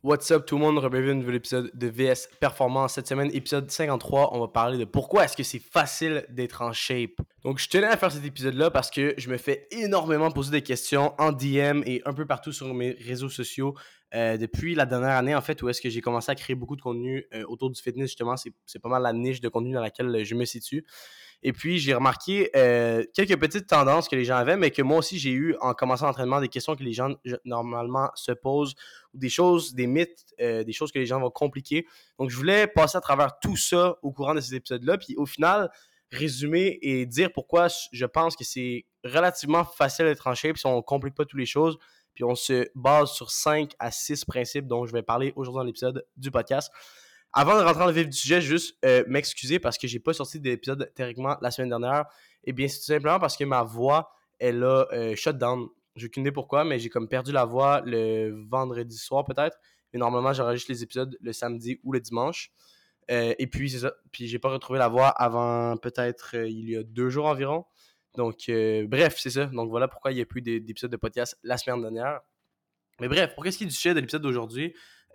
What's up tout le monde, bienvenue à un nouvel épisode de VS Performance. Cette semaine, épisode 53, on va parler de pourquoi est-ce que c'est facile d'être en shape. Donc je tenais à faire cet épisode-là parce que je me fais énormément poser des questions en DM et un peu partout sur mes réseaux sociaux depuis la dernière année en fait où est-ce que j'ai commencé à créer beaucoup de contenu autour du fitness justement. C'est pas mal la niche de contenu dans laquelle je me situe. Et puis, j'ai remarqué quelques petites tendances que les gens avaient, mais que moi aussi, j'ai eu en commençant l'entraînement, des questions que les gens normalement se posent, ou des choses, des mythes, des choses que les gens vont compliquer. Donc, je voulais passer à travers tout ça au courant de ces épisodes-là, puis au final, résumer et dire pourquoi je pense que c'est relativement facile d'être en shape si on ne complique pas toutes les choses, puis on se base sur 5 à 6 principes dont je vais parler aujourd'hui dans l'épisode du podcast. Avant de rentrer dans le vif du sujet, juste m'excuser parce que j'ai pas sorti d'épisode théoriquement la semaine dernière. Eh bien, c'est tout simplement parce que ma voix, elle a shut down. J'ai aucune idée pourquoi, mais j'ai comme perdu la voix le vendredi soir peut-être. Mais normalement, j'enregistre les épisodes le samedi ou le dimanche. Et puis, c'est ça. Puis, j'ai pas retrouvé la voix avant peut-être il y a 2 jours environ. Donc, bref, c'est ça. Donc, voilà pourquoi il n'y a plus d'épisode de podcast la semaine dernière. Mais bref, pour ce qui est du sujet de l'épisode d'aujourd'hui,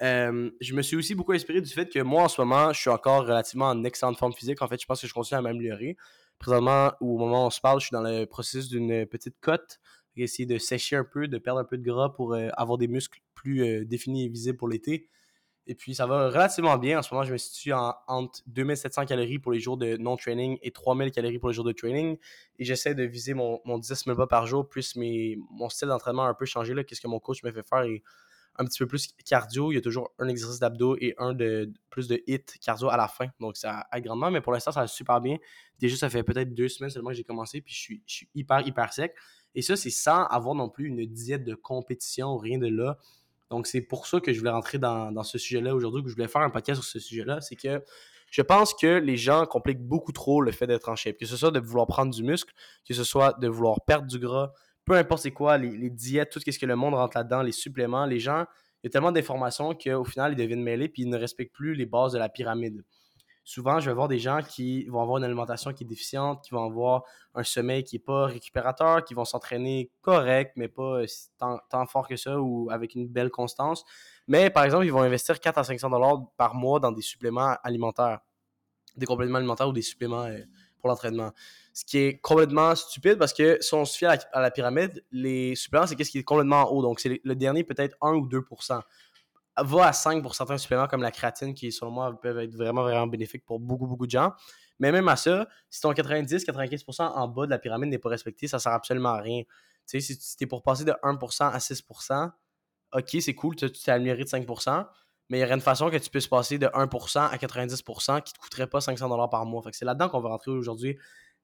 je me suis aussi beaucoup inspiré du fait que moi, en ce moment, je suis encore relativement en excellente forme physique. En fait, je pense que je continue à m'améliorer. Présentement, au moment où on se parle, je suis dans le processus d'une petite cote. J'ai essayé de sécher un peu, de perdre un peu de gras pour avoir des muscles plus définis et visibles pour l'été. Et puis, ça va relativement bien. En ce moment, je me situe entre 2700 calories pour les jours de non-training et 3000 calories pour les jours de training. Et j'essaie de viser mon 10 000 pas par jour, plus mon style d'entraînement a un peu changé. Qu'est-ce que mon coach me fait faire est un petit peu plus cardio. Il y a toujours un exercice d'abdos et un de plus de hit cardio à la fin. Donc, ça aide grandement. Mais pour l'instant, ça va super bien. Déjà, ça fait peut-être 2 semaines seulement que j'ai commencé. Puis, je suis hyper sec. Et ça, c'est sans avoir non plus une diète de compétition ou rien de là. Donc, c'est pour ça que je voulais rentrer dans ce sujet-là aujourd'hui, que je voulais faire un podcast sur ce sujet-là. C'est que je pense que les gens compliquent beaucoup trop le fait d'être en shape. Que ce soit de vouloir prendre du muscle, que ce soit de vouloir perdre du gras, peu importe c'est quoi, les diètes, tout ce que le monde rentre là-dedans, les suppléments, les gens, il y a tellement d'informations qu'au final, ils deviennent mêlés puis ils ne respectent plus les bases de la pyramide. Souvent, je vais voir des gens qui vont avoir une alimentation qui est déficiente, qui vont avoir un sommeil qui n'est pas récupérateur, qui vont s'entraîner correct, mais pas tant fort que ça ou avec une belle constance. Mais par exemple, ils vont investir 4 à 500 dollars par mois dans des suppléments alimentaires, des compléments alimentaires ou des suppléments pour l'entraînement. Ce qui est complètement stupide parce que si on se fie à la pyramide, les suppléments, c'est qu'est-ce qui est complètement en haut. Donc, c'est le dernier peut-être 1 ou 2%. Va à 5 pour certains suppléments comme la créatine qui, selon moi, peuvent être vraiment bénéfiques pour beaucoup de gens. Mais même à ça, si ton 90-95% en bas de la pyramide n'est pas respecté, ça sert absolument à rien. Tu sais, si tu es pour passer de 1% à 6%, ok, c'est cool, tu t'es amélioré de 5%, mais il y aurait une façon que tu puisses passer de 1% à 90% qui ne te coûterait pas 500 dollars par mois. Fait que c'est là-dedans qu'on va rentrer aujourd'hui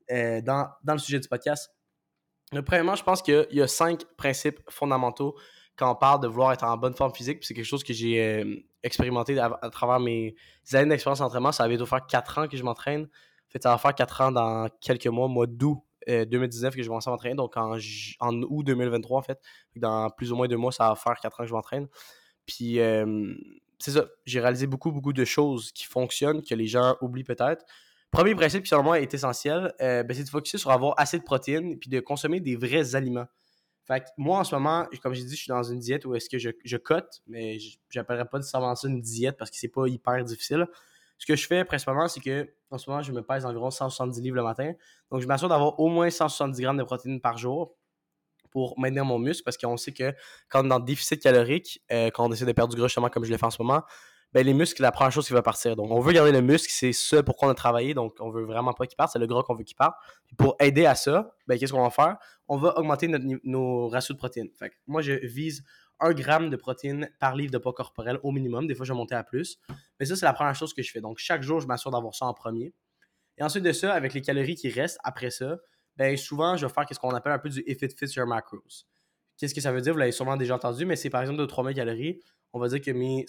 dans le sujet du podcast. Premièrement, je pense qu'il y a 5 principes fondamentaux quand on parle de vouloir être en bonne forme physique. Puis c'est quelque chose que j'ai expérimenté à travers mes années d'expérience d'entraînement. Ça va bientôt faire 4 ans que je m'entraîne. En fait, ça va faire 4 ans dans quelques mois d'août 2019 que je vais commencer à m'entraîner. Donc en août 2023, en fait. Dans plus ou moins 2 mois, ça va faire 4 ans que je m'entraîne. Puis c'est ça. J'ai réalisé beaucoup de choses qui fonctionnent, que les gens oublient peut-être. Premier principe qui, selon moi, est essentiel, c'est de focuser sur avoir assez de protéines et puis de consommer des vrais aliments. Fait que moi, en ce moment, comme j'ai dit, je suis dans une diète où est-ce que je cote, mais j'appellerais pas nécessairement ça une diète parce que c'est pas hyper difficile. Ce que je fais principalement, c'est que en ce moment, je me pèse environ 170 livres le matin. Donc, je m'assure d'avoir au moins 170 grammes de protéines par jour pour maintenir mon muscle parce qu'on sait que quand on est dans le déficit calorique, quand on essaie de perdre du gras, justement, comme je le fais en ce moment, ben les muscles, la première chose qui va partir. Donc, on veut garder le muscle, c'est ça pourquoi on a travaillé. Donc, on veut vraiment pas qu'il parte, c'est le gras qu'on veut qu'il parte. Puis pour aider à ça, ben qu'est-ce qu'on va faire? On va augmenter nos ratios de protéines. Fait que moi, je vise 1 gramme de protéines par livre de poids corporel au minimum. Des fois, je vais monter à plus. Mais ça, c'est la première chose que je fais. Donc, chaque jour, je m'assure d'avoir ça en premier. Et ensuite de ça, avec les calories qui restent après ça, ben souvent, je vais faire ce qu'on appelle un peu du if it fits your macros. Qu'est-ce que ça veut dire? Vous l'avez sûrement déjà entendu, mais c'est par exemple de 3000 calories. On va dire que mes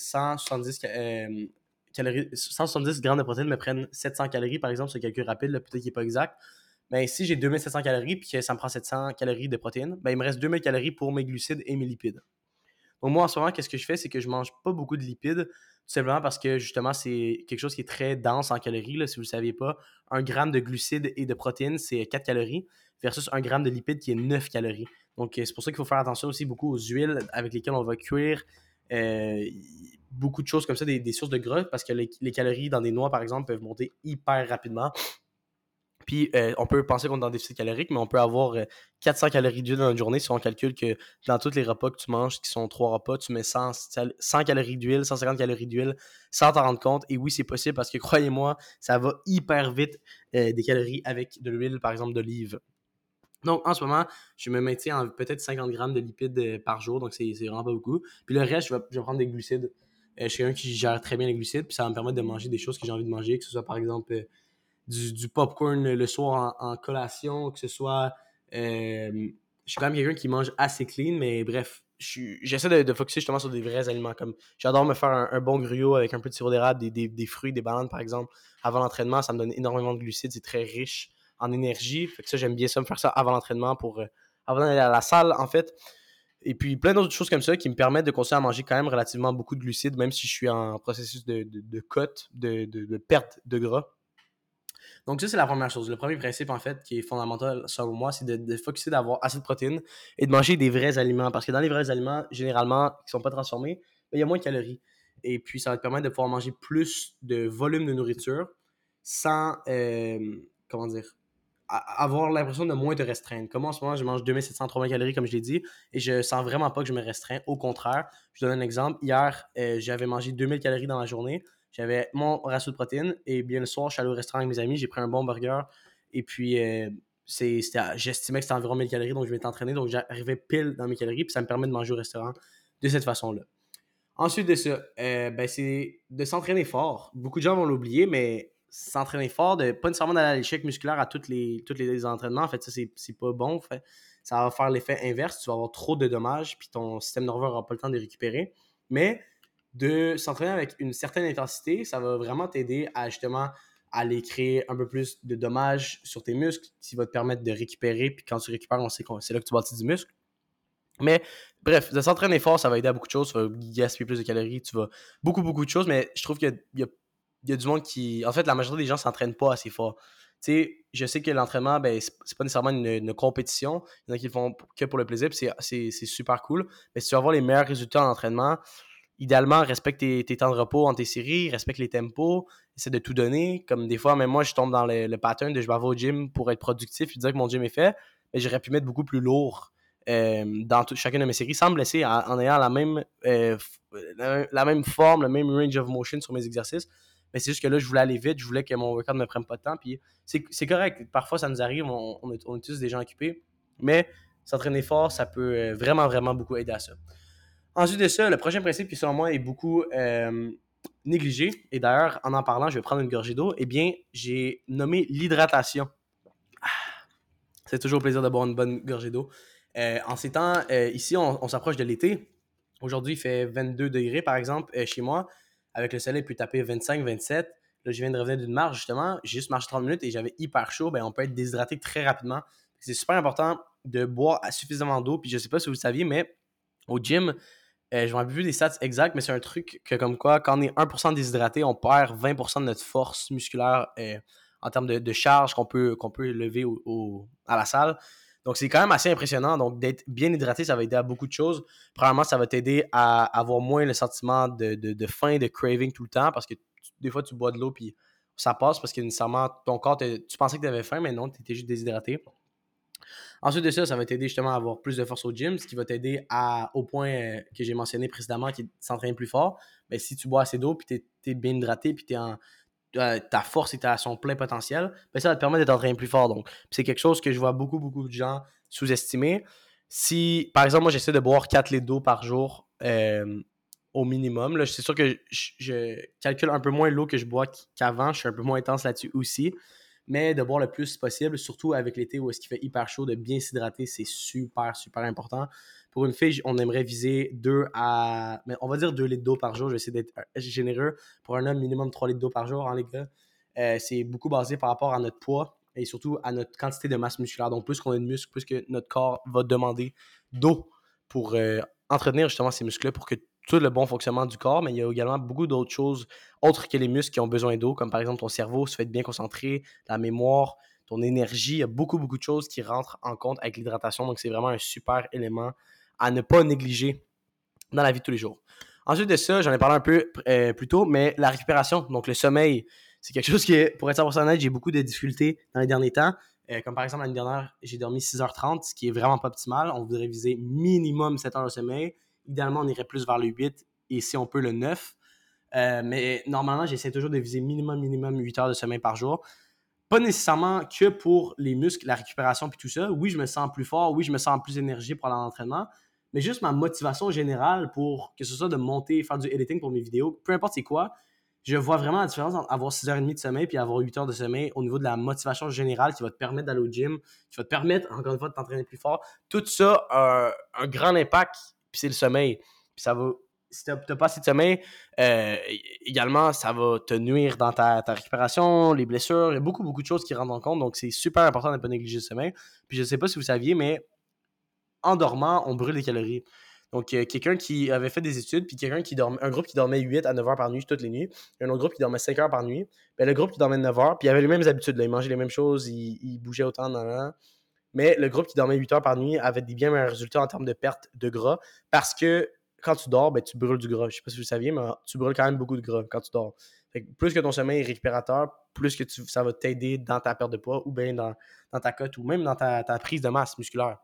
170 grammes de protéines me prennent 700 calories, par exemple, c'est un calcul rapide, là, peut-être qu'il n'est pas exact. Mais si j'ai 2700 calories puis que ça me prend 700 calories de protéines, ben il me reste 2000 calories pour mes glucides et mes lipides. Donc moi, en ce moment, qu'est-ce que je fais? C'est que je mange pas beaucoup de lipides, tout simplement parce que justement, c'est quelque chose qui est très dense en calories. Là, si vous ne le saviez pas, 1 gramme de glucides et de protéines, c'est 4 calories, versus 1 gramme de lipides qui est 9 calories. Donc c'est pour ça qu'il faut faire attention aussi beaucoup aux huiles avec lesquelles on va cuire. beaucoup de choses comme ça, des sources de gras, parce que les calories dans des noix, par exemple, peuvent monter hyper rapidement. Puis, on peut penser qu'on est dans déficit calorique, mais on peut avoir 400 calories d'huile dans une journée si on calcule que dans tous les repas que tu manges, qui sont 3 repas, tu mets 100 calories d'huile, 150 calories d'huile, sans t'en rendre compte. Et oui, c'est possible parce que, croyez-moi, ça va hyper vite des calories avec de l'huile, par exemple, d'olive. Donc, en ce moment, je me maintiens en peut-être 50 grammes de lipides par jour, donc c'est vraiment pas beaucoup. Puis le reste, je vais prendre des glucides. Je suis un qui gère très bien les glucides, puis ça va me permettre de manger des choses que j'ai envie de manger, que ce soit par exemple du popcorn le soir en collation, que ce soit. Je suis quand même quelqu'un qui mange assez clean, mais bref, j'essaie de focusser justement sur des vrais aliments. Comme j'adore me faire un bon gruau avec un peu de sirop d'érable, des fruits, des bananes par exemple. Avant l'entraînement, ça me donne énormément de glucides, c'est très riche en énergie. Fait que ça, j'aime bien ça, me faire ça avant l'entraînement pour avant d'aller à la salle en fait. Et puis plein d'autres choses comme ça qui me permettent de continuer à manger quand même relativement beaucoup de glucides, même si je suis en processus de cut, de perte de gras. Donc ça, c'est la première chose. Le premier principe, en fait, qui est fondamental selon moi, c'est de focusser d'avoir assez de protéines et de manger des vrais aliments. Parce que dans les vrais aliments, généralement, qui ne sont pas transformés, il y a moins de calories. Et puis, ça va te permettre de pouvoir manger plus de volume de nourriture sans, comment dire, avoir l'impression de moins te restreindre. Comme en ce moment, je mange 2780 calories, comme je l'ai dit, et je sens vraiment pas que je me restreins. Au contraire, je donne un exemple. Hier, j'avais mangé 2000 calories dans la journée. J'avais mon ratio de protéines et bien le soir, je suis allé au restaurant avec mes amis, j'ai pris un bon burger et puis j'estimais que c'était environ 1000 calories, donc je m'étais entraîné, donc j'arrivais pile dans mes calories, puis ça me permet de manger au restaurant de cette façon-là. Ensuite de ça, c'est de s'entraîner fort. Beaucoup de gens vont l'oublier, mais s'entraîner fort, pas nécessairement d'aller à l'échec musculaire à tous les entraînements, en fait, ça, c'est pas bon. En fait. Ça va faire l'effet inverse. Tu vas avoir trop de dommages, puis ton système nerveux n'aura pas le temps de récupérer. Mais de s'entraîner avec une certaine intensité, ça va vraiment t'aider à justement aller créer un peu plus de dommages sur tes muscles, qui va te permettre de récupérer. Puis quand tu récupères, on sait que c'est là que tu bâtis du muscle. Mais bref, de s'entraîner fort, ça va aider à beaucoup de choses. Tu vas gaspiller plus de calories, tu vas beaucoup de choses, mais je trouve qu'il y a du monde qui. En fait, la majorité des gens ne s'entraînent pas assez fort. Tu sais, je sais que l'entraînement, ben, c'est pas nécessairement une compétition. Il y en a qui le font que pour le plaisir, puis c'est super cool. Mais si tu veux avoir les meilleurs résultats en entraînement, idéalement, respecte tes temps de repos entre tes séries, respecte les tempos, essaie de tout donner. Comme des fois, même moi, je tombe dans le pattern de je vais aller au gym pour être productif et dire que mon gym est fait, mais j'aurais pu mettre beaucoup plus lourd dans chacune de mes séries sans me blesser en ayant la même forme, le même range of motion sur mes exercices. Mais c'est juste que là, je voulais aller vite, je voulais que mon workout ne me prenne pas de temps. Puis c'est correct. Parfois, ça nous arrive, on est tous des gens occupés. Mais s'entraîner fort, ça peut vraiment beaucoup aider à ça. Ensuite de ça, le prochain principe qui, selon moi, est beaucoup négligé, et d'ailleurs, en parlant, je vais prendre une gorgée d'eau, eh bien, j'ai nommé l'hydratation. C'est toujours un plaisir de boire une bonne gorgée d'eau. En ces temps, ici, on s'approche de l'été. Aujourd'hui, il fait 22 degrés, par exemple, chez moi. Avec le soleil, il peut taper 25, 27. Là, je viens de revenir d'une marche, justement. J'ai juste marché 30 minutes et j'avais hyper chaud. Ben, on peut être déshydraté très rapidement. C'est super important de boire suffisamment d'eau. Puis je ne sais pas si vous le saviez, mais au gym, je ne me rappelle plus des stats exacts, mais c'est un truc que comme quoi, quand on est 1% déshydraté, on perd 20% de notre force musculaire en termes de charge qu'on peut lever à la salle. Donc, c'est quand même assez impressionnant. Donc, d'être bien hydraté, ça va aider à beaucoup de choses. Premièrement, ça va t'aider à avoir moins le sentiment de faim, de craving tout le temps, parce que des fois, tu bois de l'eau puis ça passe parce que nécessairement, ton corps, tu pensais que tu avais faim, mais non, tu étais juste déshydraté. Ensuite de ça, ça va t'aider justement à avoir plus de force au gym, ce qui va t'aider au point que j'ai mentionné précédemment, qui est de s'entraîner plus fort. Mais si tu bois assez d'eau, puis tu es bien hydraté, puis ta force est à son plein potentiel, ben ça va te permettre de t'entraîner plus fort. Donc, c'est quelque chose que je vois beaucoup de gens sous-estimer. Si, par exemple, moi, j'essaie de boire 4 litres d'eau par jour au minimum, là, c'est sûr que je calcule un peu moins l'eau que je bois qu'avant. Je suis un peu moins intense là-dessus aussi. Mais de boire le plus possible, surtout avec l'été où est-ce qu'il fait hyper chaud, de bien s'hydrater, c'est super important. Pour une fille, on aimerait viser on va dire 2 litres d'eau par jour. Je vais essayer d'être généreux. Pour un homme, minimum 3 litres d'eau par jour, les gars. C'est beaucoup basé par rapport à notre poids et surtout à notre quantité de masse musculaire. Donc, plus qu'on a de muscles, plus que notre corps va demander d'eau pour entretenir justement ces muscles-là pour que tout le bon fonctionnement du corps, mais il y a également beaucoup d'autres choses autres que les muscles qui ont besoin d'eau, comme par exemple ton cerveau, se fait être bien concentré, la mémoire, ton énergie. Il y a beaucoup de choses qui rentrent en compte avec l'hydratation. Donc, c'est vraiment un super élément à ne pas négliger dans la vie de tous les jours. Ensuite de ça, j'en ai parlé un peu plus tôt, mais la récupération, donc le sommeil, c'est quelque chose qui, pour être 100% honnête, j'ai beaucoup de difficultés dans les derniers temps. Comme par exemple, l'année dernière, j'ai dormi 6h30, ce qui est vraiment pas optimal. On voudrait viser minimum 7 heures de sommeil. Idéalement, on irait plus vers le 8 et si on peut le 9. Mais normalement, j'essaie toujours de viser minimum 8 heures de sommeil par jour. Pas nécessairement que pour les muscles, la récupération puis tout ça. Oui, je me sens plus fort. Oui, je me sens plus énergique pour aller en entraînement. Mais juste ma motivation générale pour que ce soit de monter, faire du editing pour mes vidéos, peu importe c'est quoi, je vois vraiment la différence entre avoir 6h30 de sommeil et avoir 8 heures de sommeil au niveau de la motivation générale qui va te permettre d'aller au gym, qui va te permettre, encore une fois, de t'entraîner plus fort. Tout ça a un grand impact, puis c'est le sommeil. Puis ça va, si tu n'as pas assez de sommeil, également, ça va te nuire dans ta récupération, les blessures. Il y a beaucoup de choses qui rentrent en compte. Donc, c'est super important de ne pas négliger le sommeil. Puis, je ne sais pas si vous saviez, mais en dormant, on brûle des calories. Donc, quelqu'un qui avait fait des études, puis un groupe qui dormait 8 à 9 heures par nuit toutes les nuits, et un autre groupe qui dormait 5 heures par nuit. Ben, le groupe qui dormait 9 heures, puis il avait les mêmes habitudes. Là, il mangeait les mêmes choses, il bougeait autant. Mais le groupe qui dormait 8 heures par nuit avait des bien meilleurs résultats en termes de perte de gras parce que quand tu dors, ben, tu brûles du gras. Je ne sais pas si vous le saviez, mais tu brûles quand même beaucoup de gras quand tu dors. Fait que plus que ton sommeil est récupérateur, plus que ça va t'aider dans ta perte de poids ou bien dans ta cote ou même dans ta prise de masse musculaire.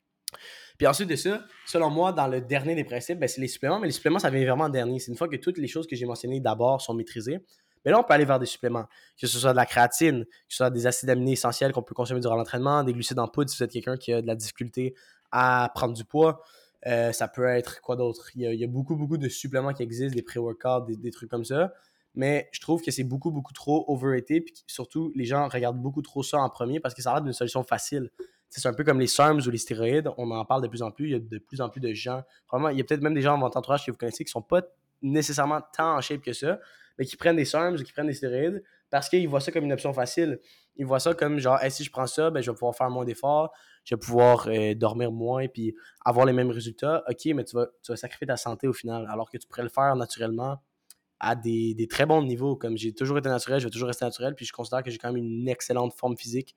Puis ensuite de ça, selon moi, dans le dernier des principes, ben, c'est les suppléments, mais les suppléments, ça vient vraiment en dernier. C'est une fois que toutes les choses que j'ai mentionnées d'abord sont maîtrisées, mais là, on peut aller vers des suppléments, que ce soit de la créatine, que ce soit des acides aminés essentiels qu'on peut consommer durant l'entraînement, des glucides en poudre si vous êtes quelqu'un qui a de la difficulté à prendre du poids. Ça peut être quoi d'autre? Il y a beaucoup de suppléments qui existent, des pré-workouts, des trucs comme ça. Mais je trouve que c'est beaucoup trop overrated. Puis surtout, les gens regardent beaucoup trop ça en premier parce que ça a l'air d'une solution facile. C'est un peu comme les SARMs ou les stéroïdes. On en parle de plus en plus. Il y a de plus en plus de gens. Vraiment, il y a peut-être même des gens dans votre entourage que vous connaissez qui ne sont pas nécessairement tant en shape que ça, mais qui prennent des SARMs ou qui prennent des stéroïdes parce qu'ils voient ça comme une option facile. Ils voient ça comme genre, hey, si je prends ça, ben, je vais pouvoir faire moins d'efforts, je vais pouvoir dormir moins puis avoir les mêmes résultats. OK, mais tu vas sacrifier ta santé au final, alors que tu pourrais le faire naturellement à des très bons niveaux. Comme j'ai toujours été naturel, je vais toujours rester naturel, puis je considère que j'ai quand même une excellente forme physique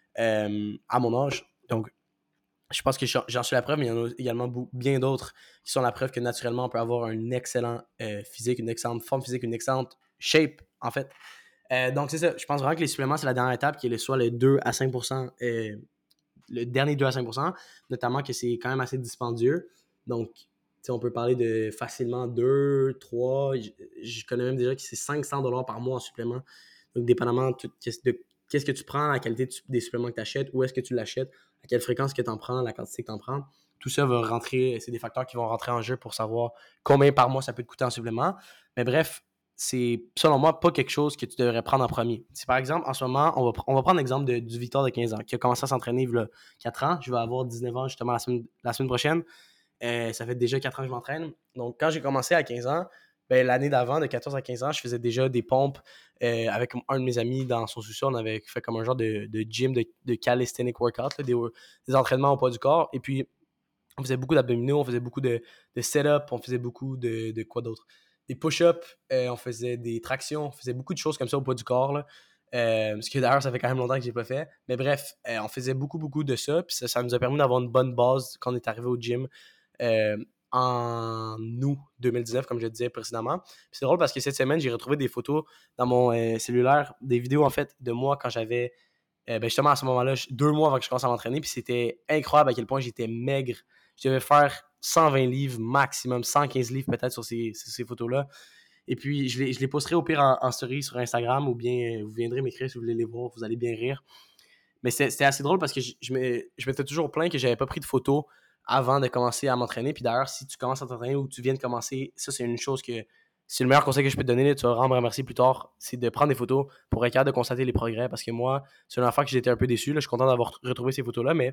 à mon âge. Donc, je pense que j'en suis la preuve, mais il y en a également bien d'autres qui sont la preuve que naturellement, on peut avoir un excellent physique, une excellente forme physique, une excellente shape, en fait. Donc, c'est ça. Je pense vraiment que les suppléments, c'est la dernière étape qui est soit le 2 à 5%, le dernier 2 à 5%, notamment que c'est quand même assez dispendieux. Donc, on peut parler de facilement 2, 3. Je connais même déjà que c'est 500$ par mois en supplément. Donc, dépendamment de qu'est-ce que tu prends, la qualité des suppléments que tu achètes, où est-ce que tu l'achètes, à quelle fréquence que tu en prends, la quantité que tu en prends. Tout ça va rentrer, c'est des facteurs qui vont rentrer en jeu pour savoir combien par mois ça peut te coûter en supplément. Mais bref, c'est, selon moi, pas quelque chose que tu devrais prendre en premier. Si par exemple, en ce moment, on va prendre l'exemple du Victor de 15 ans qui a commencé à s'entraîner il y a 4 ans. Je vais avoir 19 ans justement la semaine prochaine. Ça fait déjà 4 ans que je m'entraîne. Donc, quand j'ai commencé à 15 ans, ben, l'année d'avant, de 14 à 15 ans, je faisais déjà des pompes avec un de mes amis dans son sous-sol. On avait fait comme un genre de gym, de calisthenic workout, là, des entraînements au poids du corps. Et puis, on faisait beaucoup d'abdominaux, on faisait beaucoup de set-up, on faisait beaucoup de quoi d'autre? Des push-ups, on faisait des tractions, on faisait beaucoup de choses comme ça au poids du corps. Là. Ce que d'ailleurs, ça fait quand même longtemps que j'ai pas fait. Mais bref, on faisait beaucoup de ça. Puis ça nous a permis d'avoir une bonne base quand on est arrivé au gym euh, en août 2019, comme je le disais précédemment. Puis c'est drôle parce que cette semaine, j'ai retrouvé des photos dans mon cellulaire, des vidéos en fait de moi quand j'avais ben justement à ce moment-là, 2 mois avant que je commence à m'entraîner, puis c'était incroyable à quel point j'étais maigre. Je devais faire 120 livres maximum, 115 livres peut-être sur ces photos-là. Et puis, je les posterai au pire en story sur Instagram ou bien vous viendrez m'écrire si vous voulez les voir, vous allez bien rire. Mais c'était assez drôle parce que je m'étais toujours plaint que j'avais pas pris de photos avant de commencer à m'entraîner. Puis d'ailleurs, si tu commences à t'entraîner ou tu viens de commencer, ça, c'est une chose que c'est le meilleur conseil que je peux te donner. Là, tu vas vraiment me remercier plus tard. C'est de prendre des photos pour être capable de constater les progrès. Parce que moi, c'est une fois que j'étais un peu déçu. Là, je suis content d'avoir retrouvé ces photos-là, mais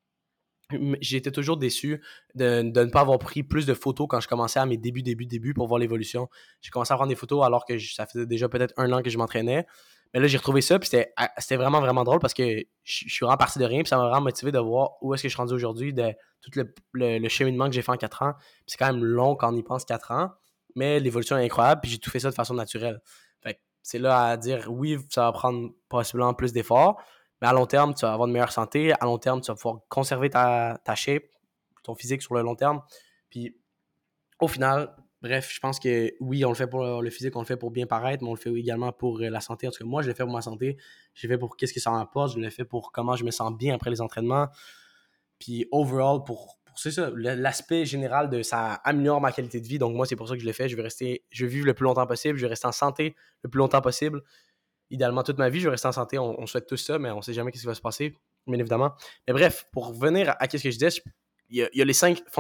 j'étais toujours déçu de ne pas avoir pris plus de photos quand je commençais à mes débuts pour voir l'évolution. J'ai commencé à prendre des photos alors que ça faisait déjà peut-être 1 an que je m'entraînais. Mais là, j'ai retrouvé ça, puis c'était vraiment drôle parce que je suis vraiment parti de rien, puis ça m'a vraiment motivé de voir où est-ce que je suis rendu aujourd'hui, de tout le cheminement que j'ai fait en 4 ans. Puis c'est quand même long quand on y pense 4 ans, mais l'évolution est incroyable, puis j'ai tout fait ça de façon naturelle. Fait que c'est là à dire, oui, ça va prendre possiblement plus d'efforts, mais à long terme, tu vas avoir une meilleure santé. À long terme, tu vas pouvoir conserver ta shape, ton physique sur le long terme. Puis au final, Bref, je pense que oui, on le fait pour le physique, on le fait pour bien paraître, mais on le fait également pour la santé. En tout cas, moi, je le fais pour ma santé. Je le fais pour qu'est-ce que ça m'apporte. Je le fais pour comment je me sens bien après les entraînements. Puis overall, c'est ça, l'aspect général de ça améliore ma qualité de vie. Donc moi, c'est pour ça que je le fais. Je veux vivre le plus longtemps possible. Je veux rester en santé le plus longtemps possible. Idéalement, toute ma vie, je veux rester en santé. On souhaite tous ça, mais on ne sait jamais ce qui va se passer, bien évidemment. Mais bref, pour revenir à ce que je disais, il y a les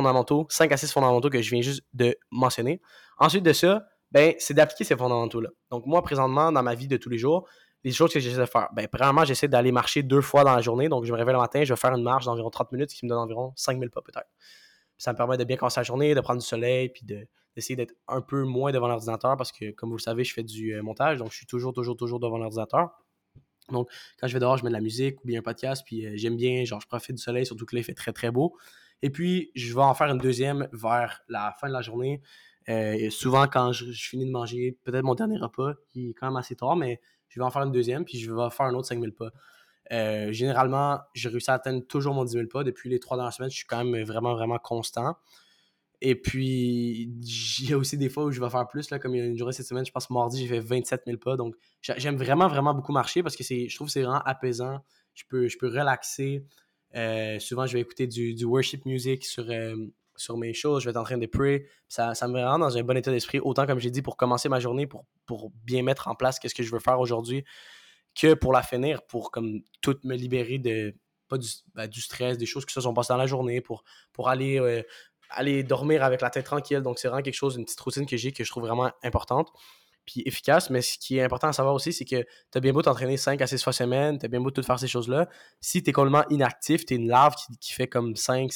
5 à 6 fondamentaux que je viens juste de mentionner. Ensuite de ça, ben, c'est d'appliquer ces fondamentaux-là. Donc moi, présentement, dans ma vie de tous les jours, les choses que j'essaie de faire, ben, premièrement, j'essaie d'aller marcher 2 fois dans la journée. Donc je me réveille le matin, je vais faire une marche d'environ 30 minutes, ce qui me donne environ 5000 pas peut-être. Ça me permet de bien commencer la journée, de prendre du soleil, puis d'essayer d'être un peu moins devant l'ordinateur parce que, comme vous le savez, je fais du montage, donc je suis toujours devant l'ordinateur. Donc, quand je vais dehors, je mets de la musique ou bien un podcast, puis j'aime bien, genre, je profite du soleil, surtout que là, il fait très, très beau. Et puis, je vais en faire une deuxième vers la fin de la journée. Et souvent, quand je finis de manger, peut-être mon dernier repas, qui est quand même assez tard, mais je vais en faire une deuxième, puis je vais faire un autre 5000 pas. Généralement, j'ai réussi à atteindre toujours mon 10 000 pas. Depuis les 3 dernières semaines, je suis quand même vraiment, vraiment constant. Et puis, il y a aussi des fois où je vais faire plus, là, comme il y a une journée cette semaine, je pense mardi, j'ai fait 27 000 pas. Donc, j'aime vraiment, vraiment beaucoup marcher parce que je trouve que c'est vraiment apaisant. Je peux relaxer. Souvent, je vais écouter du worship music sur mes choses. Je vais être en train de pray. Ça me rend dans un bon état d'esprit, autant comme j'ai dit, pour commencer ma journée, pour bien mettre en place ce que je veux faire aujourd'hui, que pour la finir, pour comme tout me libérer de pas du stress, des choses qui se sont passées dans la journée, pour aller dormir avec la tête tranquille. Donc, c'est vraiment quelque chose, une petite routine que j'ai que je trouve vraiment importante puis efficace. Mais ce qui est important à savoir aussi, c'est que tu as bien beau t'entraîner 5 à 6 fois semaine, tu as bien beau tout faire ces choses-là. Si tu es complètement inactif, tu es une larve qui fait comme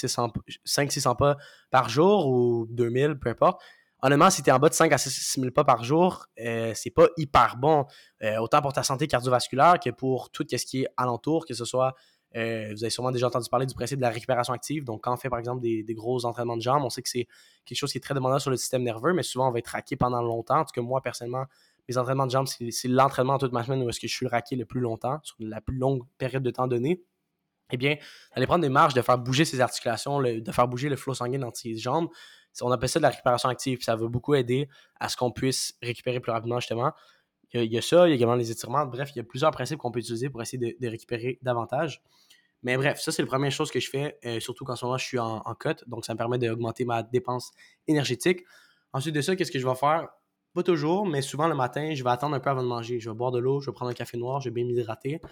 500-600 pas par jour ou 2000, peu importe. Honnêtement, si tu es en bas de 5 à 6 000 pas par jour, c'est pas hyper bon. Autant pour ta santé cardiovasculaire que pour tout ce qui est alentour, que ce soit vous avez sûrement déjà entendu parler du principe de la récupération active. Donc, quand on fait, par exemple, des gros entraînements de jambes, on sait que c'est quelque chose qui est très demandant sur le système nerveux, mais souvent, on va être raqué pendant longtemps. En tout cas, moi, personnellement, mes entraînements de jambes, c'est l'entraînement toute ma semaine où est-ce que je suis raqué le plus longtemps, sur la plus longue période de temps donnée. Eh bien, d'aller prendre des marches, de faire bouger ses articulations, de faire bouger le flot sanguin dans ses jambes, on appelle ça de la récupération active. Puis ça va beaucoup aider à ce qu'on puisse récupérer plus rapidement, justement. Il y a ça, il y a également les étirements. Bref, il y a plusieurs principes qu'on peut utiliser pour essayer de récupérer davantage. Mais bref, ça, c'est la première chose que je fais, surtout qu'en ce moment, je suis en cut. Donc, ça me permet d'augmenter ma dépense énergétique. Ensuite de ça, qu'est-ce que je vais faire? Pas toujours, mais souvent le matin, je vais attendre un peu avant de manger. Je vais boire de l'eau, je vais prendre un café noir, je vais bien m'hydrater.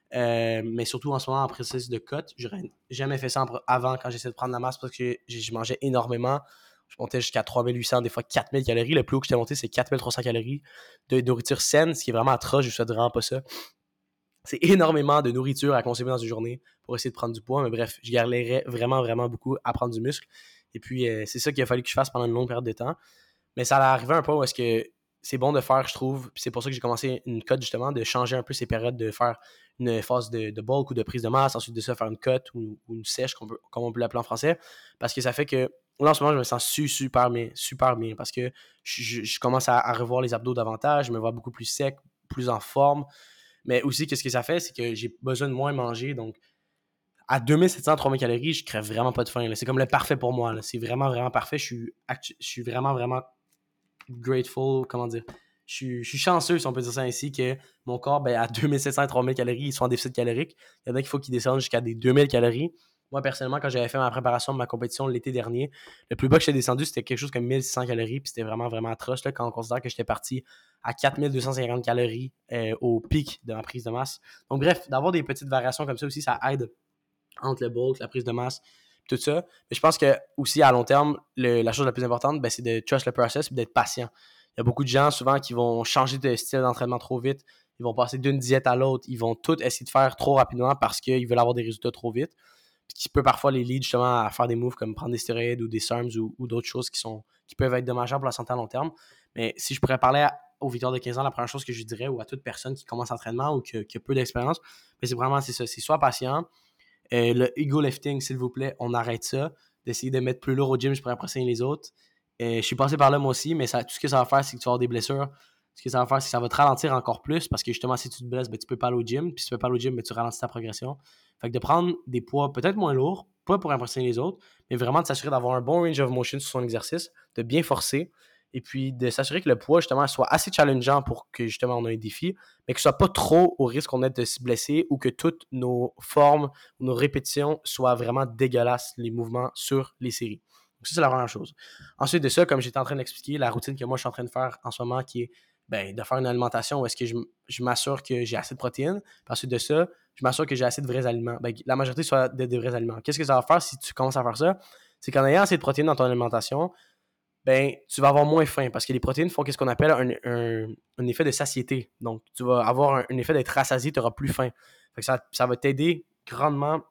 Mais surtout en ce moment, en processus de cut, j'aurais jamais fait ça avant quand j'essayais de prendre la masse parce que je mangeais énormément. Je montais jusqu'à 3800, des fois 4000 calories. Le plus haut que j'étais monté, c'est 4300 calories de nourriture saine, ce qui est vraiment atroce. Je ne souhaite vraiment pas ça. C'est énormément de nourriture à consommer dans une journée pour essayer de prendre du poids. Mais bref, je galérais vraiment, vraiment beaucoup à prendre du muscle. Et puis, c'est ça qu'il a fallu que je fasse pendant une longue période de temps. Mais ça allait arriver un point où est-ce que c'est bon de faire, je trouve. Puis c'est pour ça que j'ai commencé une cut, justement, de changer un peu ces périodes, de faire une phase de bulk ou de prise de masse, ensuite de ça, faire une cut ou une sèche, comme on peut l'appeler en français. Parce que ça fait que, là, en ce moment, je me sens super bien. Parce que je commence à revoir les abdos davantage, je me vois beaucoup plus sec, plus en forme. Mais aussi, qu'est-ce que ça fait, c'est que j'ai besoin de moins manger. Donc, à 2700-3000 calories, je crève vraiment pas de faim. Là. C'est comme le parfait pour moi. Là. C'est vraiment, vraiment parfait. Je suis vraiment, vraiment grateful. Comment dire? Je suis chanceux, si on peut dire ça ainsi, que mon corps, ben, à 2700-3000 calories, il soit en déficit calorique. Il y en a qu'il faut qu'il descende jusqu'à des 2000 calories. Moi, personnellement, quand j'avais fait ma préparation de ma compétition l'été dernier, le plus bas que j'étais descendu, c'était quelque chose comme 1600 calories. Puis c'était vraiment, vraiment atroce là, quand on considère que j'étais parti à 4250 calories au pic de ma prise de masse. Donc, bref, d'avoir des petites variations comme ça aussi, ça aide entre le bulk, la prise de masse, tout ça. Mais je pense que aussi à long terme, la chose la plus importante, ben, c'est de trust le process et d'être patient. Il y a beaucoup de gens souvent qui vont changer de style d'entraînement trop vite. Ils vont passer d'une diète à l'autre. Ils vont tout essayer de faire trop rapidement parce qu'ils veulent avoir des résultats trop vite. Puis qui peut parfois les lead justement à faire des moves comme prendre des stéroïdes ou des SARMs ou d'autres choses qui peuvent être dommageables pour la santé à long terme. Mais si je pourrais parler aux Victor de 15 ans, la première chose que je dirais ou à toute personne qui commence l'entraînement ou qui a peu d'expérience, ben c'est vraiment c'est ça. C'est soit patient. Le ego lifting, s'il vous plaît, on arrête ça. D'essayer de mettre plus lourd au gym, je pourrais impressionner les autres. Je suis passé par là moi aussi, mais tout ce que ça va faire, c'est que tu vas avoir des blessures. Ce que ça va faire, c'est que ça va te ralentir encore plus parce que justement, si tu te blesses, ben, tu peux pas aller au gym. Puis si tu peux pas aller au gym, ben, tu ralentis ta progression. Fait que de prendre des poids peut-être moins lourds, pas pour impressionner les autres, mais vraiment de s'assurer d'avoir un bon range of motion sur son exercice, de bien forcer et puis de s'assurer que le poids, justement, soit assez challengeant pour que, justement, on ait un défi, mais que ce soit pas trop au risque qu'on ait de se blesser ou que toutes nos formes ou nos répétitions soient vraiment dégueulasses, les mouvements sur les séries. Donc ça, c'est la première chose. Ensuite de ça, comme j'étais en train d'expliquer, la routine que moi, je suis en train de faire en ce moment, qui est de faire une alimentation où est-ce que je m'assure que j'ai assez de protéines. Puis ensuite de ça, je m'assure que j'ai assez de vrais aliments. La majorité soit de vrais aliments. Qu'est-ce que ça va faire si tu commences à faire ça? C'est qu'en ayant assez de protéines dans ton alimentation, tu vas avoir moins faim parce que les protéines font ce qu'on appelle un effet de satiété. Donc, tu vas avoir un effet d'être rassasié, tu n'auras plus faim. Fait que ça va t'aider grandement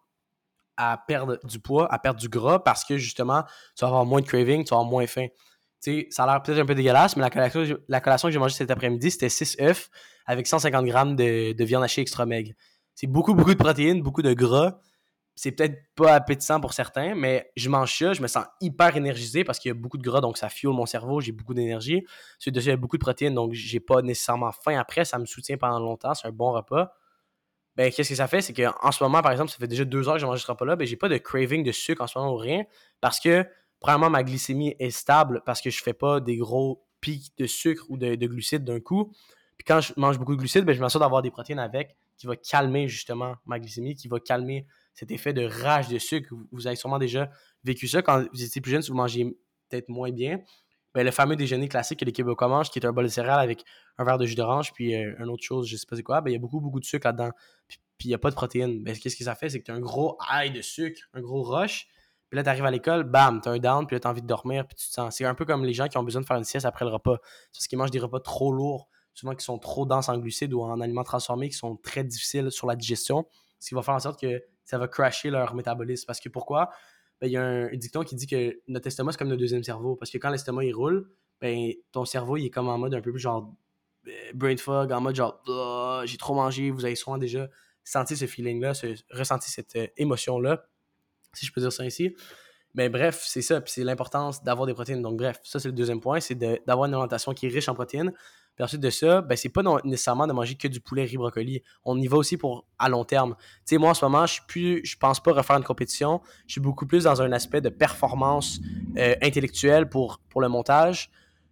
à perdre du poids, à perdre du gras parce que justement, tu vas avoir moins de craving, tu vas avoir moins faim. Tu sais, ça a l'air peut-être un peu dégueulasse, mais la collation que j'ai mangée cet après-midi, c'était 6 œufs avec 150 grammes de viande hachée extra maigre. C'est beaucoup, beaucoup de protéines, beaucoup de gras. C'est peut-être pas appétissant pour certains, mais je mange ça, je me sens hyper énergisé parce qu'il y a beaucoup de gras, donc ça fuel mon cerveau, j'ai beaucoup d'énergie. Ensuite de ça, il y a beaucoup de protéines, donc j'ai pas nécessairement faim après, ça me soutient pendant longtemps, c'est un bon repas. Qu'est-ce que ça fait? C'est qu'en ce moment, par exemple, ça fait déjà 2 heures que j'ai mangé ce repas-là, j'ai pas de craving de sucre en ce moment ou rien parce que, premièrement, ma glycémie est stable parce que je fais pas des gros pics de sucre ou de glucides d'un coup. Puis quand je mange beaucoup de glucides, je m'assure d'avoir des protéines avec qui va calmer justement ma glycémie, qui va calmer cet effet de rage de sucre. Vous avez sûrement déjà vécu ça quand vous étiez plus jeune, si vous mangez peut-être moins bien. Le fameux déjeuner classique que les Québécois mangent, qui est un bol de céréales avec un verre de jus d'orange, puis une autre chose, je sais pas c'est quoi, il y a beaucoup, beaucoup de sucre là-dedans. Puis il n'y a pas de protéines. Qu'est-ce que ça fait? C'est que tu as un gros high de sucre, un gros rush. Puis là, tu arrives à l'école, bam, tu as un down, puis là, tu as envie de dormir, puis tu te sens. C'est un peu comme les gens qui ont besoin de faire une sieste après le repas. C'est parce qu'ils mangent des repas trop lourds, souvent qui sont trop denses en glucides ou en aliments transformés, qui sont très difficiles sur la digestion. Ce qui va faire en sorte que ça va crasher leur métabolisme. Parce que pourquoi? Il y a un dicton qui dit que notre estomac, c'est comme notre deuxième cerveau. Parce que quand l'estomac, il roule, ton cerveau, il est comme en mode un peu plus genre brain fog, en mode genre j'ai trop mangé. Vous avez souvent déjà senti ce feeling-là, ressenti cette émotion-là, si je peux dire ça ainsi. Bref, c'est ça, puis c'est l'importance d'avoir des protéines. Donc bref, ça c'est le deuxième point, c'est d'avoir une alimentation qui est riche en protéines. Puis ensuite de ça, c'est pas nécessairement de manger que du poulet, riz, brocoli. On y va aussi pour à long terme. Tu sais, moi en ce moment, je pense pas refaire une compétition. Je suis beaucoup plus dans un aspect de performance intellectuelle pour le montage,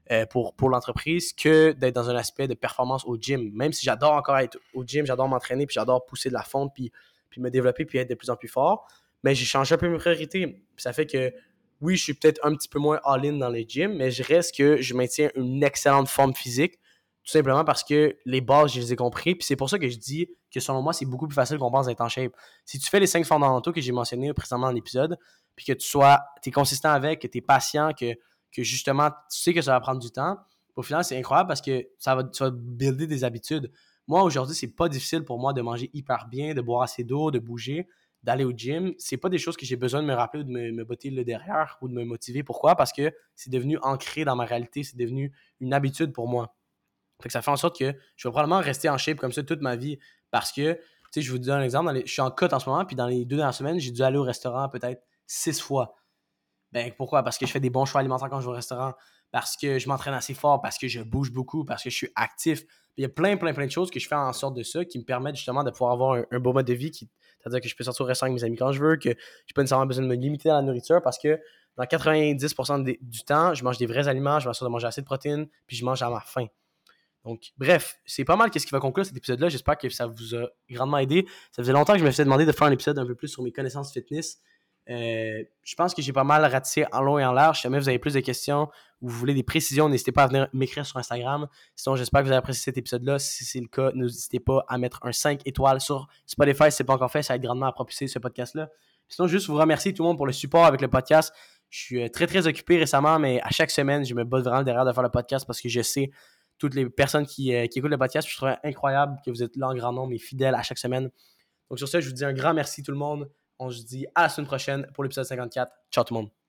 pour l'entreprise, que d'être dans un aspect de performance au gym. Même si j'adore encore être au gym, j'adore m'entraîner, puis j'adore pousser de la fonte, puis me développer, puis être de plus en plus fort. Mais j'ai changé un peu mes priorités. Puis ça fait que, oui, je suis peut-être un petit peu moins all-in dans les gyms, mais je reste que je maintiens une excellente forme physique, tout simplement parce que les bases, je les ai compris. Puis c'est pour ça que je dis que, selon moi, c'est beaucoup plus facile qu'on pense d'être en shape. Si tu fais les 5 fondamentaux que j'ai mentionnés précédemment dans l'épisode, puis que tu es consistant avec, que tu es patient, que justement, tu sais que ça va prendre du temps, au final, c'est incroyable parce que tu vas builder des habitudes. Moi, aujourd'hui, c'est pas difficile pour moi de manger hyper bien, de boire assez d'eau, de bouger, d'aller au gym. C'est pas des choses que j'ai besoin de me rappeler ou de me botter le derrière ou de me motiver. Pourquoi? Parce que c'est devenu ancré dans ma réalité, c'est devenu une habitude pour moi. Fait que ça fait en sorte que je vais probablement rester en shape comme ça toute ma vie parce que, tu sais, je vous donne un exemple, je suis en cut en ce moment, puis dans les 2 dernières semaines, j'ai dû aller au restaurant peut-être 6 fois. Pourquoi? Parce que je fais des bons choix alimentaires quand je vais au restaurant, parce que je m'entraîne assez fort, parce que je bouge beaucoup, parce que je suis actif. Il y a plein de choses que je fais en sorte de ça qui me permettent justement de pouvoir avoir un beau mode de vie, c'est-à-dire que je peux sortir au restaurant avec mes amis quand je veux, que j'ai pas nécessairement besoin de me limiter à la nourriture parce que dans 90% du temps, je mange des vrais aliments, je m'assure de manger assez de protéines, puis je mange à ma faim. Donc, bref, c'est pas mal ce qui va conclure cet épisode-là. J'espère que ça vous a grandement aidé. Ça faisait longtemps que je me faisais demander de faire un épisode un peu plus sur mes connaissances fitness. Je pense que j'ai pas mal ratissé en long et en large. Si jamais vous avez plus de questions ou vous voulez des précisions, n'hésitez pas à venir m'écrire sur Instagram. Sinon, j'espère que vous avez apprécié cet épisode-là. Si c'est le cas, n'hésitez pas à mettre un 5 étoiles sur Spotify si ce n'est pas encore fait. Ça aide grandement à propulser ce podcast-là. Sinon, juste vous remercier tout le monde pour le support avec le podcast. Je suis très, très occupé récemment, mais à chaque semaine, je me botte vraiment derrière de faire le podcast parce que je sais toutes les personnes qui écoutent le podcast. Je trouve incroyable que vous êtes là en grand nombre et fidèles à chaque semaine. Donc sur ça, je vous dis un grand merci tout le monde. On se dit à la semaine prochaine pour l'épisode 54. Ciao tout le monde.